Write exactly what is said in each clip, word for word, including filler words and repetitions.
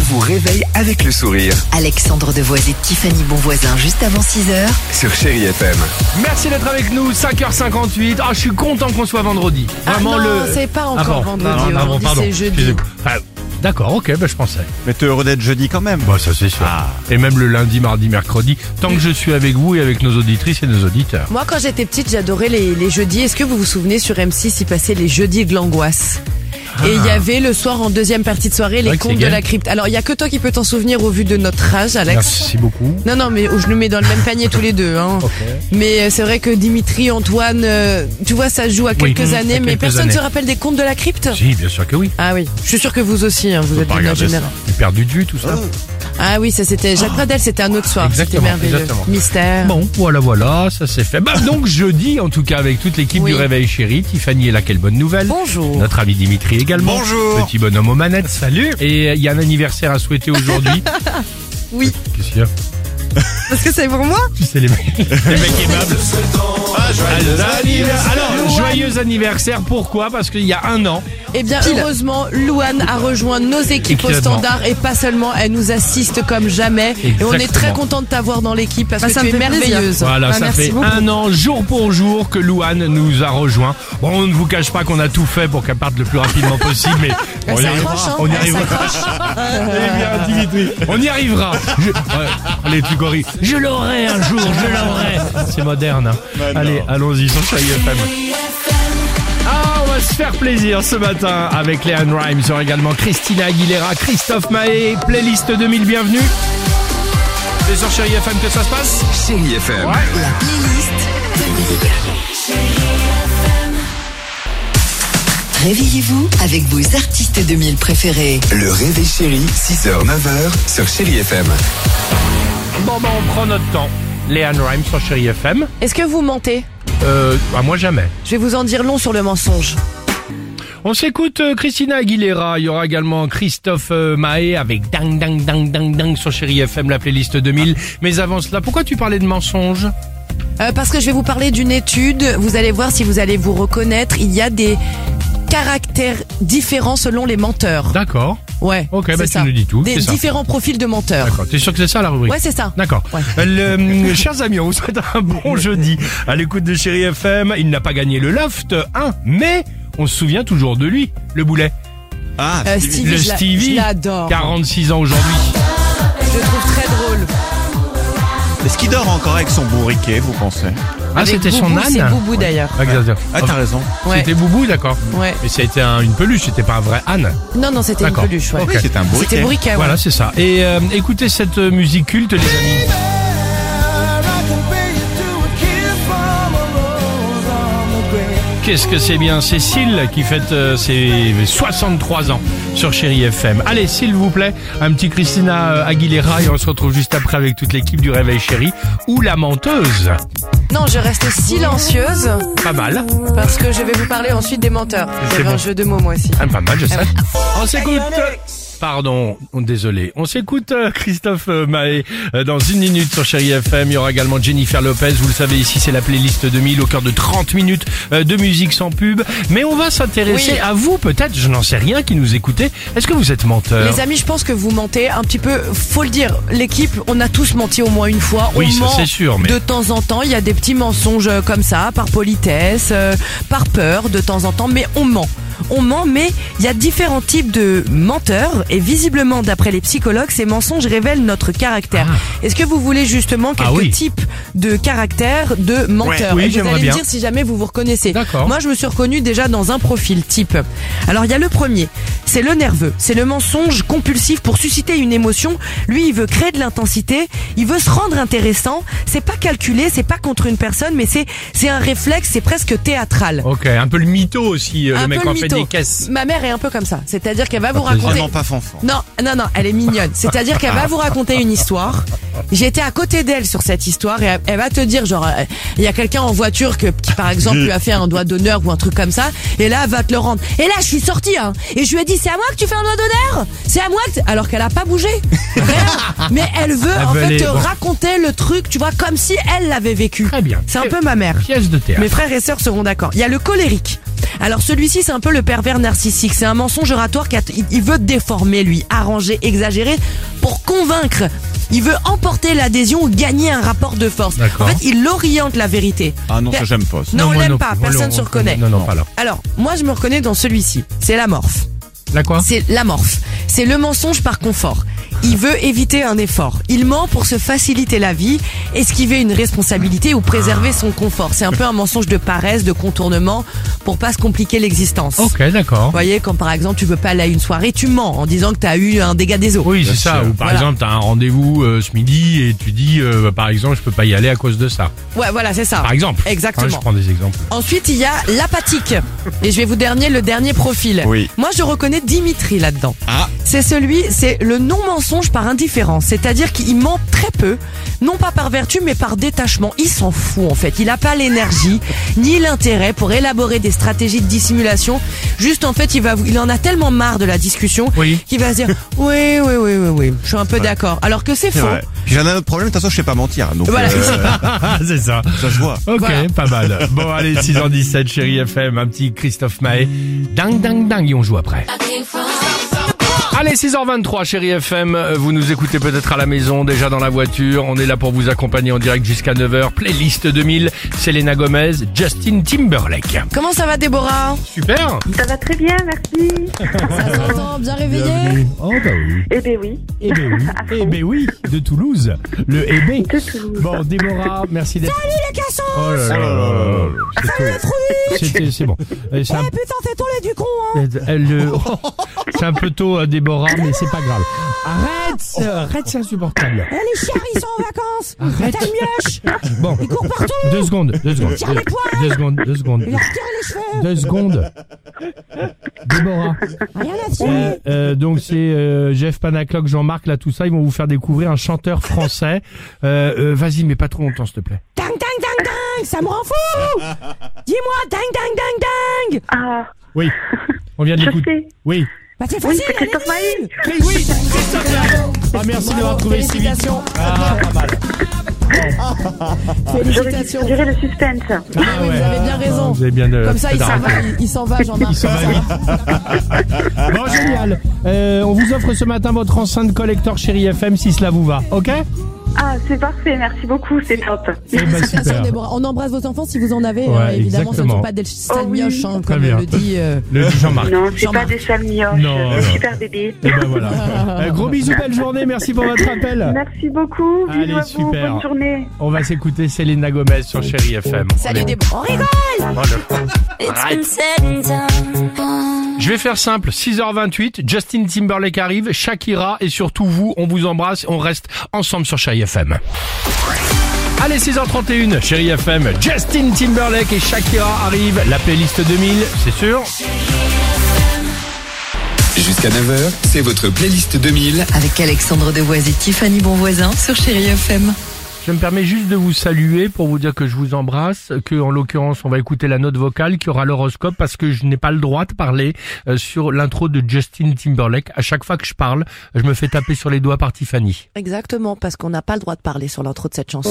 vous réveille avec le sourire. Alexandre Devoise et Tiffany Bonvoisin juste avant six heures. Sur Chérie F M. Merci d'être avec nous, cinq heures cinquante-huit. Ah, je suis content qu'on soit vendredi. Vraiment ah non, le. c'est pas encore ah bon, vendredi. non, non, Aujourd'hui, pardon, c'est jeudi. Ah, d'accord, ok, bah, je pensais. Mais t'es heureux d'être jeudi quand même. Bah, ça c'est sûr. Ah. Et même le lundi, mardi, mercredi, tant que je suis avec vous et avec nos auditrices et nos auditeurs. Moi, quand j'étais petite, j'adorais les, les jeudis. Est-ce que vous vous souvenez sur M six, il passait les jeudis de l'angoisse? Et il y avait le soir en deuxième partie de soirée les vrai que contes c'est de gay. la crypte. Alors il y a que toi qui peux t'en souvenir au vu de notre âge, Alex. Merci beaucoup. Non non mais je nous mets dans le même panier tous les deux. Hein. Ok. Mais c'est vrai que Dimitri, Antoine, euh, tu vois ça se joue à Oui, quelques mmh, années, à mais quelques personne années. se rappelle des contes de la crypte. Si, bien sûr que oui. Ah oui, je suis sûr que vous aussi, hein, vous êtes Pas de la regarder ça. génération. Le père du Dieu, tout ça. Ah oui, ça c'était Jacques Pradel, c'était un autre soir, c'était Exactement, merveilleux. exactement. Mystère. Bon, voilà, voilà, ça c'est fait. Bah, donc jeudi, en tout cas, avec toute l'équipe Oui. du Réveil Chéri, Tiffany est là, quelle bonne nouvelle. Bonjour. Notre ami Dimitri également. Bonjour. Petit bonhomme aux manettes. Salut. Et il y a un anniversaire à souhaiter aujourd'hui. Oui, Qu'est-ce qu'il y a? parce que c'est pour moi. Tu sais, les mecs, les mecs aimables. Ah, joyeux anniversaire. Alors, joyeux anniversaire, pourquoi? Parce qu'il y a un an. Eh bien, heureusement, Louane a rejoint nos équipes au Exactement. standard et pas seulement, elle nous assiste comme jamais. Et on est Exactement. très content de t'avoir dans l'équipe parce Bah, que ça tu me es fait plaisir. merveilleuse. Voilà, Ah, ça merci fait beaucoup. un an, jour pour jour, que Louane nous a rejoint. Bon, on ne vous cache pas qu'on a tout fait pour qu'elle parte le plus rapidement possible, mais Elle on y arrivera. s'accroche, hein, On y elle arrivera. s'accroche. Eh bien, Dimitri, on y arrivera. Je... Ouais, allez, tu gorilles. Je l'aurai un jour, je l'aurai. C'est moderne. Hein. Bah non. Allez, allons-y sur Chérie F M. Ah, on va se faire plaisir ce matin avec Léane Rimes. Il y aura également Christina Aguilera, Christophe Maé, playlist deux mille, bienvenue. C'est sur Chérie F M que ça se passe? Chérie F M. La playlist Réveillez-vous avec vos artistes deux mille préférés. Le Réveil Chéri, six heures neuf heures sur Chérie F M. Bon, ben, on prend notre temps. Léane Rimes sur Chérie F M. Est-ce que vous mentez? Euh, bah, moi jamais. Je vais vous en dire long sur le mensonge. On s'écoute euh, Christina Aguilera. Il y aura également Christophe euh, Maé avec Dang Dang Dang Dang Dang sur Chérie F M, la playlist deux mille. Mais avant cela, pourquoi tu parlais de mensonges? Euh, parce que je vais vous parler d'une étude. Vous allez voir si vous allez vous reconnaître. Il y a des caractères différents selon les menteurs. D'accord. Ouais. Ok, c'est bah, tu ça. nous dis tout, Des c'est ça. différents profils de menteurs. D'accord. T'es sûr que c'est ça la rubrique? Ouais, c'est ça. D'accord. Ouais. Euh, le- chers amis, on vous souhaite un bon jeudi à l'écoute de Chérie F M. Il n'a pas gagné le Loft un, mais on se souvient toujours de lui, le boulet. Ah, Euh, Stevie. Stevie, le je l'a- Stevie, je l'adore. quarante-six ans aujourd'hui. Je le trouve très drôle. Est-ce qu'il dort encore avec son bourriquet, vous pensez? Ah, Avec c'était son Boubou, âne? C'est Boubou d'ailleurs. Ah, exactement. Ah, t'as raison. Ouais. C'était Boubou, d'accord. Ouais. Mais ça a été un- une peluche, c'était pas un vrai âne. Non, non, c'était une D'accord. peluche. Ouais. Ok. Oui, c'est un bourriquet. C'était bourriquet, ouais. Voilà, c'est ça. Et euh, écoutez cette euh, musique culte, les amis. Qu'est-ce que c'est bien, c'est Syl qui fête euh, ses soixante-trois ans sur Chérie F M. Allez, s'il vous plaît, un petit Christina euh, Aguilera et on se retrouve juste après avec toute l'équipe du Réveil Chéri ou la menteuse. Non, je reste silencieuse Pas mal. parce que je vais vous parler ensuite des menteurs. C'est J'avais bon. un jeu de mots moi aussi. Ah, pas mal, je sais. ouais. On s'écoute. Pardon, on- désolé. On s'écoute euh, Christophe euh, Maé euh, dans une minute sur Chérie F M. Il y aura également Jennifer Lopez. Vous le savez, ici c'est la playlist deux mille au cœur de trente minutes euh, de musique sans pub. Mais on va s'intéresser Oui. à vous peut-être, je n'en sais rien, qui nous écoutez. Est-ce que vous êtes menteur? Les amis, je pense que vous mentez un petit peu. Faut le dire, l'équipe, on a tous menti au moins une fois. Oui, on ça, ment c'est sûr, mais- de temps en temps. Il y a des petits mensonges euh, comme ça, par politesse, euh, par peur de temps en temps, mais on ment. On ment, mais il y a différents types de menteurs et visiblement, d'après les psychologues, ces mensonges révèlent notre caractère. Ah. Est-ce que vous voulez justement quelques Ah oui. types de caractères de menteurs? oui, Et vous j'aimerais allez bien. me dire si jamais vous vous reconnaissez. D'accord. Moi, je me suis reconnue déjà dans un profil type. Alors, il y a le premier, c'est le nerveux. C'est le mensonge compulsif pour susciter une émotion. Lui, il veut créer de l'intensité, il veut se rendre intéressant. C'est pas calculé, c'est pas contre une personne, mais c'est c'est un réflexe, c'est presque théâtral. Ok, un peu le mytho aussi, euh, Un le mec peu en le fait mytho. des caisses. Ma mère est un peu comme ça, c'est-à-dire qu'elle va vous Pas plaisir. raconter. Oh non, pas fanfan. Non, non, non, elle est mignonne. C'est-à-dire qu'elle va vous raconter une histoire. J'étais à côté d'elle sur cette histoire et elle, elle va te dire, genre, euh, il y a quelqu'un en voiture que, qui, par exemple, lui a fait un doigt d'honneur ou un truc comme ça, et là, elle va te le rendre. Et là, je suis sortie, hein, et je lui ai dit, c'est à moi que tu fais un doigt d'honneur? C'est à moi que... Alors qu'elle a pas bougé. Vraiment. Mais elle veut, Elle en veut fait, aller- te bon. raconter le truc, tu vois, comme si elle l'avait vécu. Très bien. C'est un peu ma mère. Pièce de théâtre. Mes frères et sœurs seront d'accord. Il y a le colérique. Alors celui-ci, c'est un peu le pervers narcissique. C'est un mensonge oratoire qui a, il, il veut déformer, lui, arranger, exagérer pour convaincre. Il veut emporter l'adhésion ou gagner un rapport de force. D'accord. En fait, il oriente la vérité. Ah non, ça j'aime pas. ça. Non, on moi l'aime non pas, plus. personne On ne se le- reconnaît. Non, non, pas là. Alors, moi je me reconnais dans celui-ci. C'est l'amorphe. La quoi? C'est l'amorphe. C'est le mensonge par confort. Il veut éviter un effort. Il ment pour se faciliter la vie, esquiver une responsabilité ou préserver son confort. C'est un peu un mensonge de paresse, de contournement, pour pas se compliquer l'existence. Ok, d'accord. Vous voyez, quand par exemple tu veux pas aller à une soirée, tu mens en disant que t'as eu un dégât des eaux. Oui, c'est Bien ça. sûr. Ou par Voilà. exemple, t'as un rendez-vous euh, ce midi et tu dis, euh, par exemple, je peux pas y aller à cause de ça. Ouais, voilà, c'est ça. Par exemple. Exactement. Hein, je prends des exemples. Ensuite, il y a l'apathique. Et je vais vous dernier le dernier profil. Oui. Moi, je reconnais Dimitri là-dedans. Ah. C'est celui, c'est le non-mensonge par indifférence. C'est-à-dire qu'il ment très peu, non pas par vertu, mais par détachement. Il s'en fout, en fait. Il n'a pas l'énergie, ni l'intérêt pour élaborer des stratégies de dissimulation. Juste, en fait, il va, il en a tellement marre de la discussion Oui. qu'il va se dire, oui, oui, oui, oui, oui. Je suis un peu d'accord. Alors que c'est C'est faux. vrai. Puis j'en ai un autre problème, de toute façon, je sais pas mentir. Donc, Voilà. euh, c'est ça. ça se voit. Ok, Voilà. pas mal. Bon, allez, six heures dix-sept, Chérie F M, un petit Christophe Maé. Ding, ding, ding, et on joue après. Allez, six heures vingt-trois, Chérie F M, vous nous écoutez peut-être à la maison, déjà dans la voiture. On est là pour vous accompagner en direct jusqu'à neuf heures. Playlist deux mille, Selena Gomez, Justin Timberlake. Comment ça va, Déborah? Super. Ça va très bien, merci. Ça s'entend, bien réveillé? Oh bah oui. Eh ben oui, Eh ben oui. Eh ben oui, de Toulouse. Le eh ben. de Toulouse. Bon, Déborah, merci d'être... Salut les cassons! Oh là là là là. C'est- C'était, c'est bon. Euh, C'est un, Eh putain, c'est ton lait du con, hein! euh, le- c'est un peu tôt, euh, Déborah, mais c'est pas grave. Arrête, euh, arrête, c'est insupportable. Eh, les chiens, ils sont en vacances! Arrête. T'as le mioche! Bon, Il court partout! deux secondes, deux secondes, Tire les deux, poils. deux secondes, deux secondes, Il a retiré les cheveux! deux secondes. Déborah, Rien à dire! euh, euh, donc c'est euh, Jeff Panaclock, Jean-Marc, là tout ça, ils vont vous faire découvrir un chanteur français. Euh, euh, vas-y, mais pas trop longtemps, s'il te plaît. Dang, dang, dang, dang! Ça me rend fou! Dis-moi, dang, dang, dang, dang! Ah, Oui, on vient de je l'écouter. sais. Oui. Bah, c'est Oui, facile, c'est elle Christophe est Maé. nulle. Oui, oui, Christophe Maé. Ah, merci d'avoir trouvé si vite. Félicitations! Ah, pas mal. J'aurais dû Félicitations! gérer le suspense. Ah, oui, vous avez bien raison. Vous avez bien euh, Comme ça, fait il s'en d'arrêter. va, il, il s'en va, Jean-Marc. Il s'en va vite. Bon, génial. Euh, on vous offre ce matin votre enceinte collector Chérie F M si cela vous va. Ok? Ah, c'est parfait, merci beaucoup, c'est top. Eh ben, Félicitations, super. Déborah. On embrasse vos enfants si vous en avez. Ouais, hein, évidemment, ce ne exactement. sont pas des sales Oh oui. mioches, hein, Très comme bien. le dit. euh, Le dit Jean-Marc. Non, c'est pas Jean-Marc. des salmioches, Non, des non. super bébés. Et ben voilà. Euh, gros bisous, belle journée. Merci pour votre appel. Merci beaucoup, Allez, bisous à vous, super. bonne journée. On va s'écouter Selena Gomez sur Chérie F M. Salut, Déborah. On rigole! Oh, le- Arrête. Je vais faire simple, six heures vingt-huit, Justin Timberlake arrive, Shakira et surtout vous, on vous embrasse, on reste ensemble sur Chérie F M. Allez, six heures trente et une, Chérie F M, Justin Timberlake et Shakira arrivent, la playlist deux mille, c'est sûr. Jusqu'à neuf heures, c'est votre playlist deux mille. Avec Alexandre Devoise et Tiffany Bonvoisin sur Chérie F M. Je me permets juste de vous saluer pour vous dire que je vous embrasse, que en l'occurrence on va écouter la note vocale qui aura l'horoscope parce que je n'ai pas le droit de parler euh, sur l'intro de Justin Timberlake. À chaque fois que je parle, je me fais taper sur les doigts par Tiffany. Exactement, parce qu'on n'a pas le droit de parler sur l'intro de cette chanson.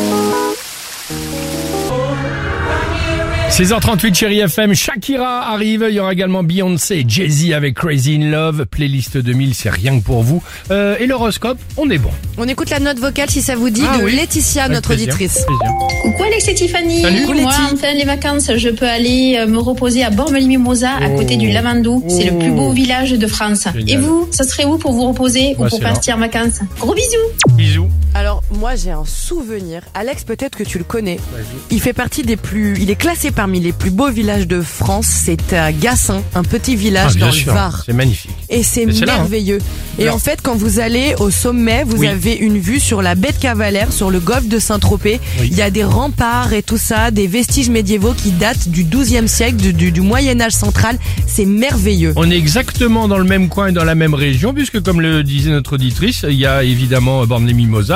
six heures trente-huit, Chérie F M, Shakira arrive, il y aura également Beyoncé et Jay-Z avec Crazy in Love, playlist deux mille, c'est rien que pour vous. Euh, et l'horoscope, on est bon. On écoute la note vocale, si ça vous dit, Ah de oui. Laetitia, Avec notre plaisir, auditrice. plaisir. Coucou Alex et Tiffany. Salut. Moi, Letty. enfin les vacances, je peux aller euh, me reposer à Bormes-les-Mimosas, à Oh. côté du Lavandou. C'est le plus beau village de France. Génial. Et vous, ça serait où pour vous reposer Bah, ou pour c'est là. partir en vacances? Gros bisous. Bisous. Alors, moi, j'ai un souvenir. Alex, peut-être que tu le connais. Il fait partie des plus, il est classé parmi les plus beaux villages de France. C'est à Gassin, un petit village Ah, bien dans sûr, le Var. c'est magnifique. Et c'est Et c'est là, hein. merveilleux. Et Alors. en fait, quand vous allez au sommet, vous Oui. avez une vue sur la baie de Cavalère, sur le golfe de Saint-Tropez. Oui. Il y a des remparts et tout ça, des vestiges médiévaux qui datent du douzième siècle, du, du, du Moyen-Âge central. C'est merveilleux. On est exactement dans le même coin et dans la même région, puisque comme le disait notre auditrice, il y a évidemment Bormes-les-Mimosas,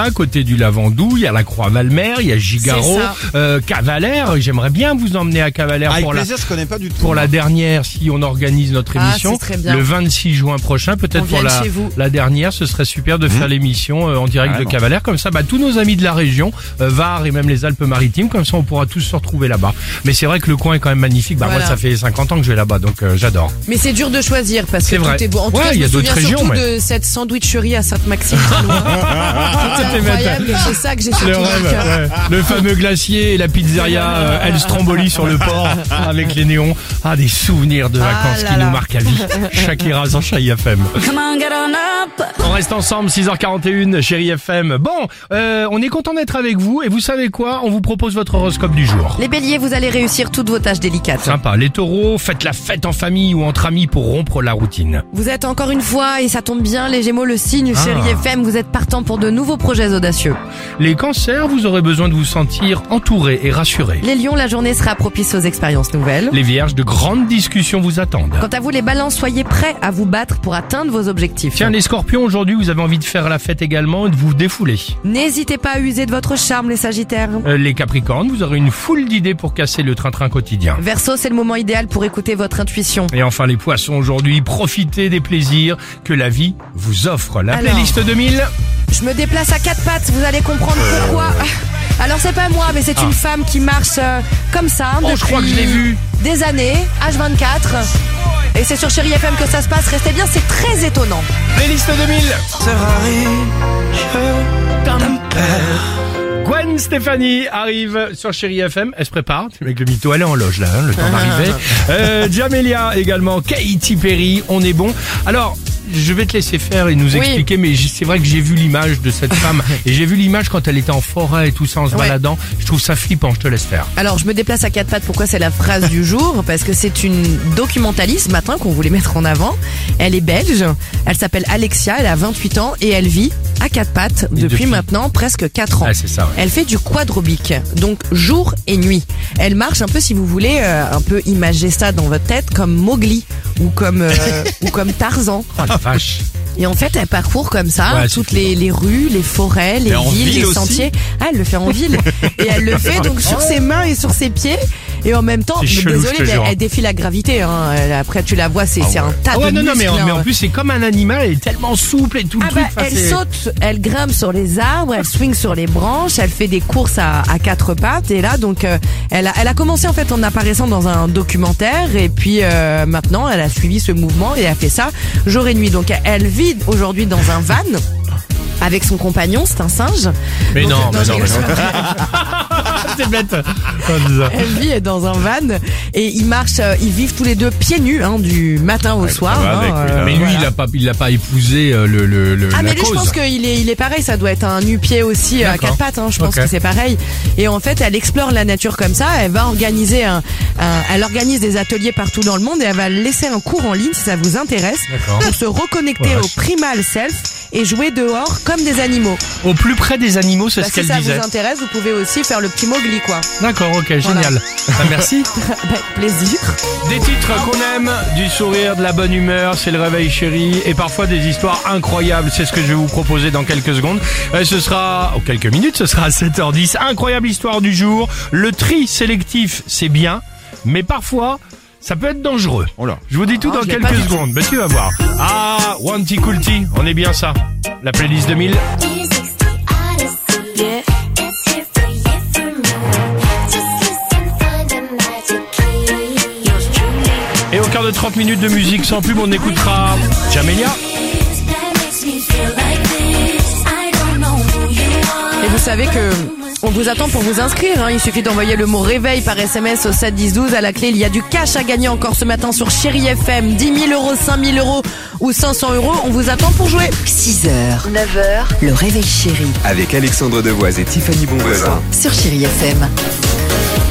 à côté du Lavandou, il y a la Croix-Valmer, il y a Gigaro, C'est ça. euh, Cavalère. J'aimerais bien vous emmener à Cavalère Avec pour la plaisir, je connais pas du tout. pour la dernière, si on organise notre Ah, émission, c'est très bien. le vingt-six juin prochain, peut-être On pour vient la, chez vous. la dernière, ce serait super de faire l'émission euh, en direct Carrément. de Cavalère, comme ça, bah, tous nos amis de la région, euh, Var et même les Alpes-Maritimes, comme ça on pourra tous se retrouver là-bas. Mais c'est vrai que le coin est quand même magnifique, bah Voilà. moi ça fait cinquante ans que je vais là-bas, donc euh, j'adore. Mais c'est dur de choisir parce que C'est tout vrai. est beau. En tout Ouais, cas, je il y a me d'autres souviens régions, surtout mais- de cette sandwicherie à Sainte-Maxime. C'était incroyable, c'est ça que j'ai surtout Le dans le rêve, cœur. ouais. Le fameux glacier et la pizzeria euh, El Stromboli sur le port avec les néons. Ah, des souvenirs de Ah vacances là qui là. nous marquent à vie. Shakira sur Chérie F M. On reste ensemble, six heures quarante et une, Chérie F M. Bon, euh, on est content d'être avec vous et vous savez quoi? On vous propose votre horoscope du jour. Les béliers, vous allez réussir toutes vos tâches délicates. Sympa. Les taureaux, faites la fête en famille ou entre amis pour rompre la routine. Vous êtes encore une fois, et ça tombe bien, les gémeaux, le signe, Ah. chérie F M, vous êtes partant pour de nouveaux projets audacieux. Les cancers, vous aurez besoin de vous sentir entouré et rassuré. Les lions, la journée sera propice aux expériences nouvelles. Les vierges, de grandes discussions vous attendent. Quant à vous, les balances, soyez prêts à vous battre pour atteindre vos objectifs. Tiens, les scorpions, aujourd'hui, vous avez envie de faire la fête également et de vous défouler. N'hésitez pas à user de votre charme, les sagittaires. Euh, les capricornes, vous aurez une foule d'idées pour casser le train-train quotidien. Verseau, c'est le moment idéal pour écouter votre intuition. Et enfin les poissons, aujourd'hui, profitez des plaisirs que la vie vous offre. La Alors. playlist deux mille. Je me déplace à quatre pattes, vous allez comprendre pourquoi. Alors c'est pas moi, mais c'est une femme qui marche euh, comme ça Oh, depuis je crois que je l'ai vu. des années, H vingt-quatre. Et c'est sur Chérie F M que ça se passe. Restez bien, c'est très étonnant. Playlist deux mille. Gwen Stefani arrive sur Chérie F M. Elle se prépare. Avec le mytho, elle est en loge là, hein, le temps d'arriver. Euh, Jamelia également. Katy Perry. On est bon. Alors, je vais te laisser faire et nous Oui. expliquer, mais j- c'est vrai que j'ai vu l'image de cette femme et j'ai vu l'image quand elle était en forêt et tout ça en se Ouais. baladant. Je trouve ça flippant. Je te laisse faire. Alors, je me déplace à quatre pattes. Pourquoi c'est la phrase du jour? Parce que c'est une documentaliste ce matin qu'on voulait mettre en avant. Elle est belge. Elle s'appelle Alexia. Elle a vingt-huit ans et elle vit à quatre pattes Et depuis, depuis maintenant presque quatre ans. Ah, c'est ça. Ouais. Elle fait du quadrobique, donc jour et nuit. Elle marche un peu, si vous voulez, euh, un peu imager ça dans votre tête, comme Mowgli ou comme euh, ou comme Tarzan. Oh la vache. Et en fait, elle parcourt comme ça Ouais, c'est toutes les, les rues, les forêts, les Et en villes, ville les aussi sentiers. Ah, elle le fait en ville. Et elle le fait donc sur ses mains et sur ses pieds. Et en même temps, C'est mais chelou, désolé, je te mais jure. elle défie la gravité. Hein. Elle- Après, tu la vois, c'est c'est un tas Ah ouais, de non, non, mais en, muscles, mais en hein. plus, c'est comme un animal. Elle est tellement souple et tout le Ah truc. bah, Enfin, elle c'est- saute, elle grimpe sur les arbres, elle swing sur les branches, elle fait des courses à, à quatre pattes et là donc euh, elle a elle a commencé en fait en apparaissant dans un documentaire et puis euh, maintenant elle a suivi ce mouvement et elle a fait ça jour et nuit. Donc elle vit aujourd'hui dans un van avec son compagnon, c'est un singe. Mais Donc, non, euh, mais je non, mais rigole, non. c'est pas C'est bête. Oh, c'est ça. Elle vit dans un van et ils marchent, euh, ils vivent tous les deux pieds nus hein, du matin au soir. va hein, avec, oui, euh, là. Mais lui, voilà. il a pas, il a pas épousé euh, le, le, le Ah la mais lui cause. je pense qu'il est il est pareil, ça doit être un nu-pied aussi euh, à D'accord. quatre pattes hein, je pense Ok. que c'est pareil. Et en fait, elle explore la nature comme ça, elle va organiser un, un- elle organise des ateliers partout dans le monde et elle va laisser un cours en ligne si ça vous intéresse D'accord. pour se reconnecter Ouais. au primal self et jouer dehors comme des animaux. Au plus près des animaux, c'est Bah, ce si qu'elle ça disait. vous intéresse, vous pouvez aussi faire le petit Mowgli quoi. D'accord, ok, génial. Ah, merci. Bah, plaisir. Des titres qu'on aime, du sourire, de la bonne humeur, c'est le réveil chéri, et parfois des histoires incroyables. C'est ce que je vais vous proposer dans quelques secondes. Euh, ce sera, oh, quelques minutes, ce sera à sept heures dix. Incroyable histoire du jour. Le tri sélectif, c'est bien, mais parfois, ça peut être dangereux. Oh là. Je vous dis tout Oh, dans je l'ai quelques pas du tout. secondes. Ben, tu vas voir. Ah, Wanty Coolty, on est bien ça. La playlist deux mille. Et au quart de trente minutes de musique sans pub, on écoutera Jamelia. Et vous savez que on vous attend pour vous inscrire. Hein. Il suffit d'envoyer le mot réveil par S M S au sept dix douze. À la clé, il y a du cash à gagner encore ce matin sur Chérie F M. dix mille euros, cinq mille euros ou cinq cents euros. On vous attend pour jouer. six heures, neuf heures, le réveil chéri Avec Alexandre Devoise et Tiffany Bonvoisin. sur Chérie F M.